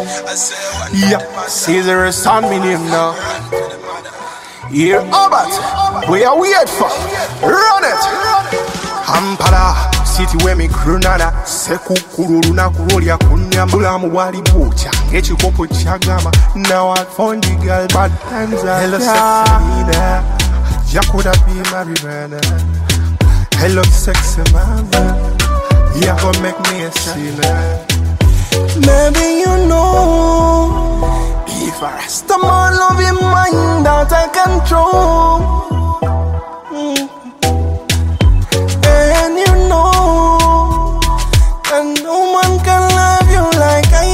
Yeah, Caesar is on me name now. Here, Albert, we are weird for. Run it. Ampara, city where me grunana. Seku kururu na kurolia kunyambula mwali bucha. Echi kopo chagama. Now I found the girl, bad times are hello, sexy nina. Ya coulda be my river. Hello, sexy mama. You gon' make me a sinner. Maybe you know, if I rest the more love in mind that I control. And you know that no one can love you like I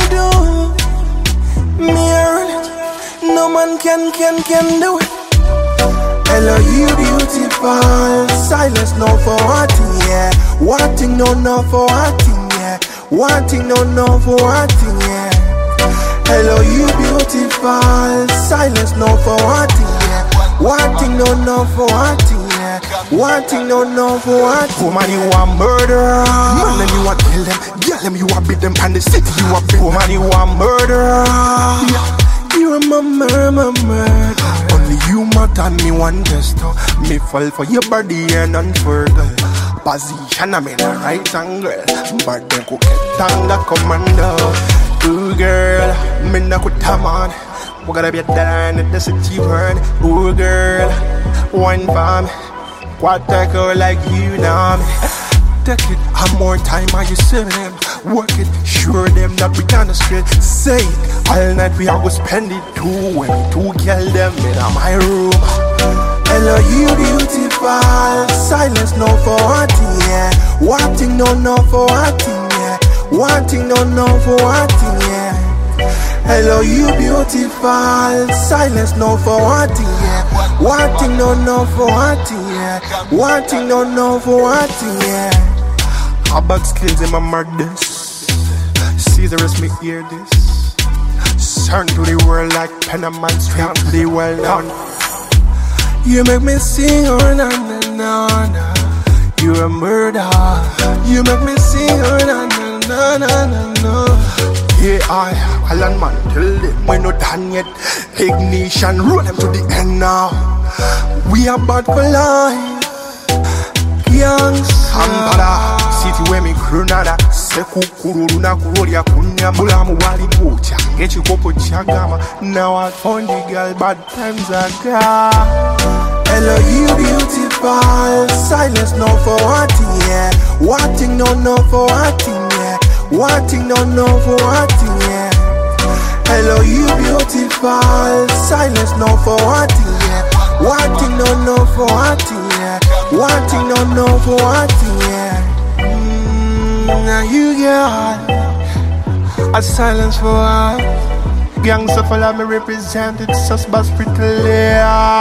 do. Me earn it, no man can do it. Hello, you beautiful. Silence no for what, yeah. Wanting no for what, yeah. Wanting no for what, yeah. Hello, you beautiful. Silence no for what, yeah. Wanting no for what, yeah. Wanting no for what. Woman, you a murderer. Man, them you a kill them. Girl, them you a beat them. And the city you a beat. Woman, you a murderer. Yeah. You a murderer. Only you matter me one just to me fall for your body and unfurl. Position I'm in a right angle, but then cook it down the commando. Ooh girl, me na could come on. We gotta be done at the city burn. Ooh girl, one for me. What I go like you now. Take it, one more time are you serving them? Work it, sure them that we gonna straight. Say it, all night we are gonna spend it too. When two kill them in my room. Hello, you beautiful. Silence no for what, yeah. Wanting no for what, yeah. Wanting no for what, yeah. Hello, you beautiful. Silence no for what, yeah. Wanting no for what, yeah. Wanting no for what, yeah. About skills in my murders. Caesar is me hear this. Turn to the world like Panaman, straight to the world down. You make me sing, oh na na na na. You're a murder. You make me sing, oh na na na na na na. Yeah, Alan man, tell them we're not done yet. Ignition, roll them to the end now. We are bad for life. Youngster. Ampara, city where me grunana. Seku kururu na kurolia kunyambula mwali bucha. Echi kopo chagama. Now I found the girl, bad times are gone. Hello, you beautiful. Silence no for what, yeah. Wanting no for what, yeah. Wanting no for what, yeah. Hello, you beautiful. Silence no for what, yeah. Wanting no for what, yeah. Wanting no for what, yeah. Now you get a silence for what? Gangsta follow me represented, suspect pretty.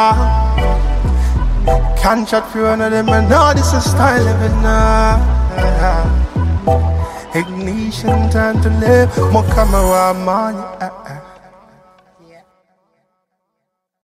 Can't chat for one of them, I know this is style living now. Ignition, time to live, more camera, man.